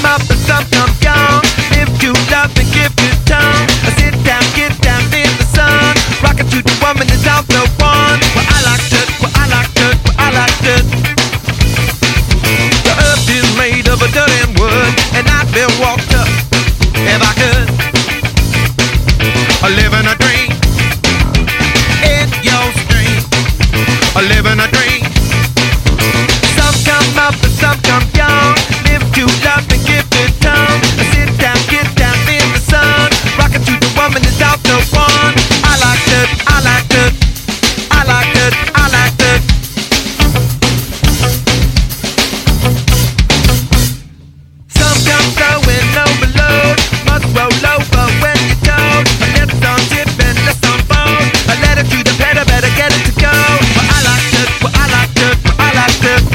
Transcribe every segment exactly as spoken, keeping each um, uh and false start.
come up and some come young. Live to love and give you tongue. Sit down, get down in the sun. Rockin' to the woman is out the one. Well, I like it, well, I like it, well, I like it. The earth is made of a dirt and wood, and I've been walked up if I could. I live in a dream in your stream. I live in a dream. Some come up and some come young. Live to love and give it tongue. Sit down, get down in the sun. Rockin' to the woman is out the one. I like it, I like it, I like it, I like it. Some come going overload. Must roll over when you're told. A left on tip and left on fold. A letter to the pedal, better get it to go. Well, I like it, well, I like it, well, I like it.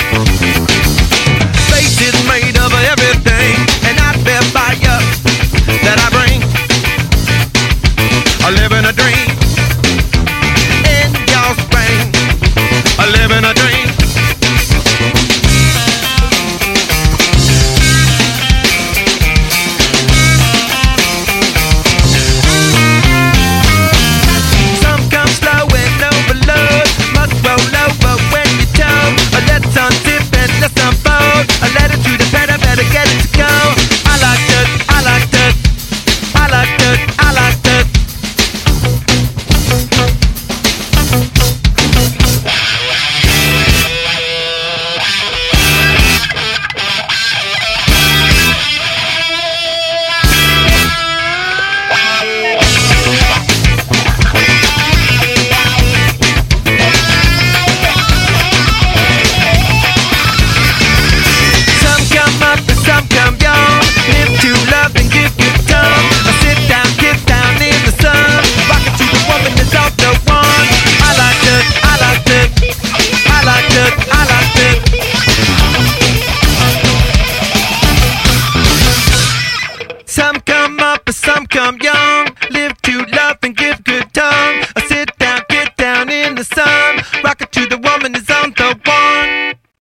Space is made of everything, and I bear fire that I bring. I live in a dream in your spring. I live in a dream. Some come slow and overload. Must roll over when you're told. A let's on tip and let's unfold. A letter to the pedal, better get it to go. I like it, I like it, I like it, I like it. Some come up and some come young. Live to love and give you tongue. I sit down, get down in the sun. Rockin' to the woman that's out the one. I like it, I like it, I like it, I like it. Some come up and some come young.